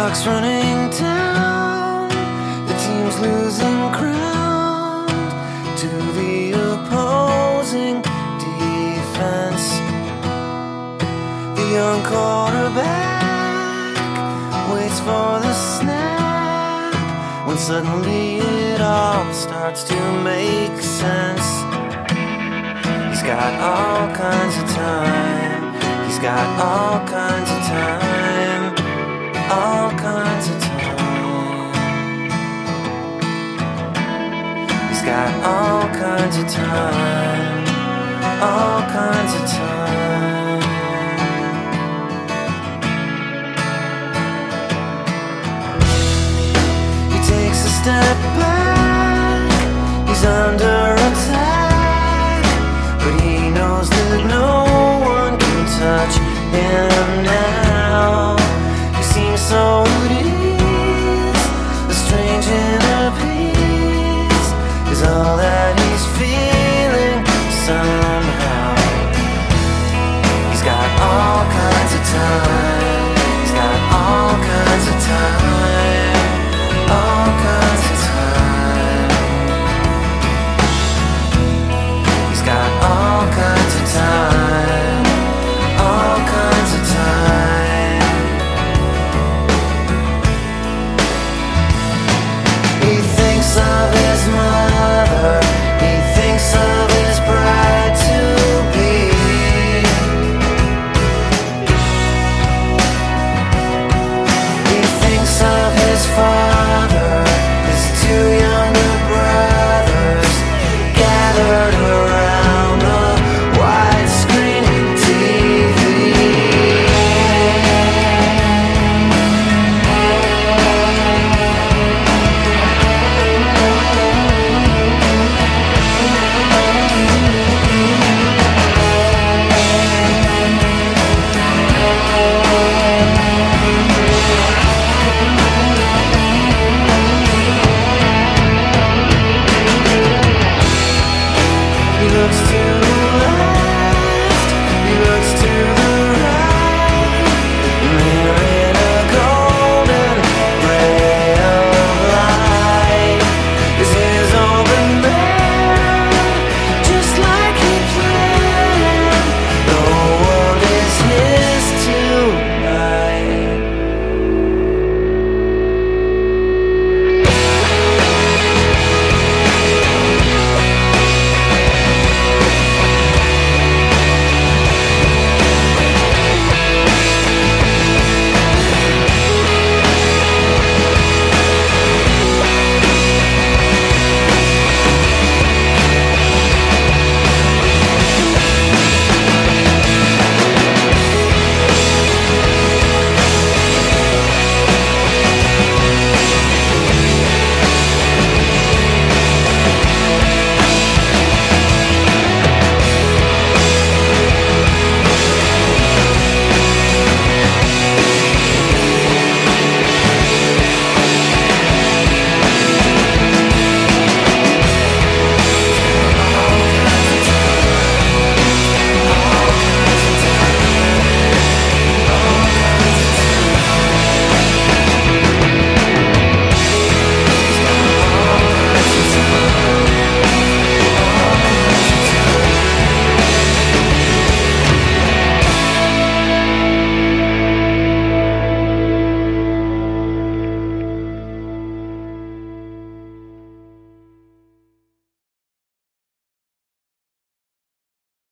clock's running down, the team's losing ground to the opposing defense. The young quarterback waits for the snap, when suddenly it all starts to make sense. He's got all kinds of time. He's got all kinds of time. All kinds of time. He's got all kinds of time. All kinds of time. He takes a step back